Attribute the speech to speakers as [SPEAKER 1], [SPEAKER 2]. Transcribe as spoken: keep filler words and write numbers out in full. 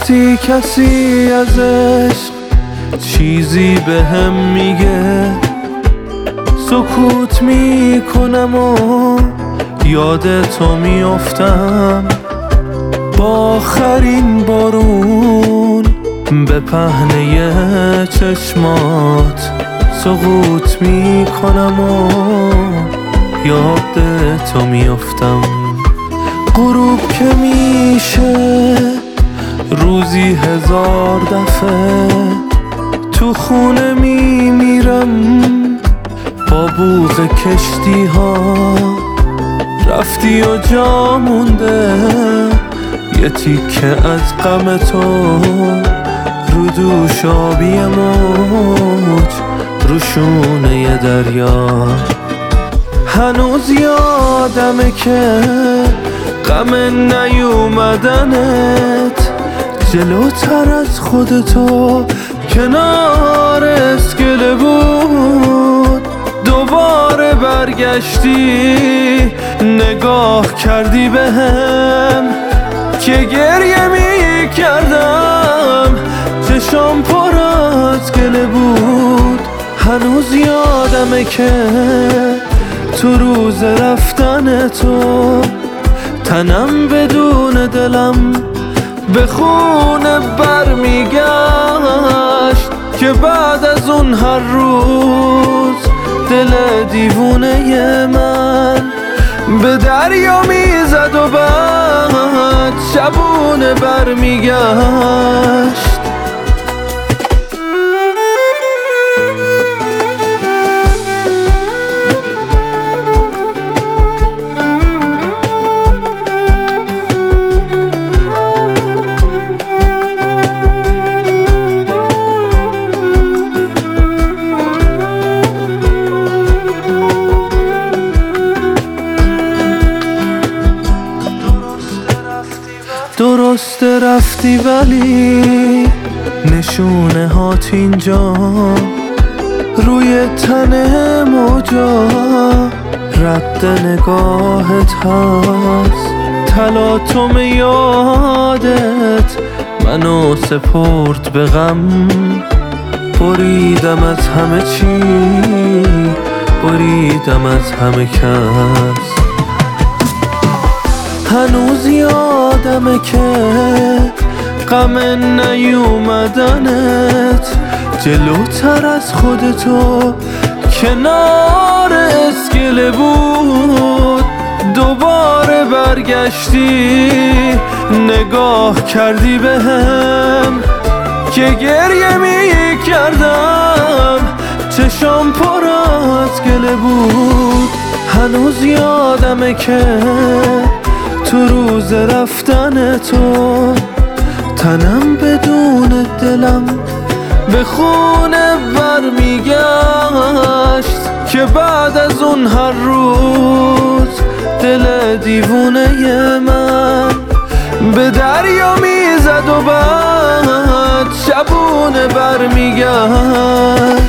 [SPEAKER 1] وقتی کسی از عشق چیزی به هم میگه سکوت میکنم و یاد تو میافتم، با آخرین بارون به پهنه چشمات سقوط میکنم و یاد تو میافتم. غروب که میشه روزی هزار دفعه تو خونه میمیرم با بوق کشتی ها، رفتی و جا مونده یه تیکه از غم تو رو دوش آبی موج رو شونه دریا. هنوز یادمه که غم نیومدنت جلوتر از خودتو کنار اسکله بود. دوباره برگشتی نگاه کردی بهم که گریه می کردم، چشام پر از گله بود. هنوز یادمه که تو روز رفتن تو تنم بدون دلم به خونه برمیگشت، که بعد از اون هر روز دل دیوونه من به دریا میزد و بعد شبونه برمیگشت. درست رفتی ولی نشونه هات اینجا روی تن موجا رد نگاهت هست. تلاطم یادت منو سپرد به غم، بریدم از همه چی، بریدم از همه کس. هنوز یادمه که غم نیومدنت جلوتر از خودتو کنار اسکله بود. دوباره برگشتی نگاه کردی بهم که گریه می کردم، چشام پر از گله بود. هنوز یادمه که تو روز رفتن تو تنم بدون دلم به خونه برمیگشت، که بعد از اون هر روز دل دیوونه من به دریا میزد و بعد شبونه برمیگشت.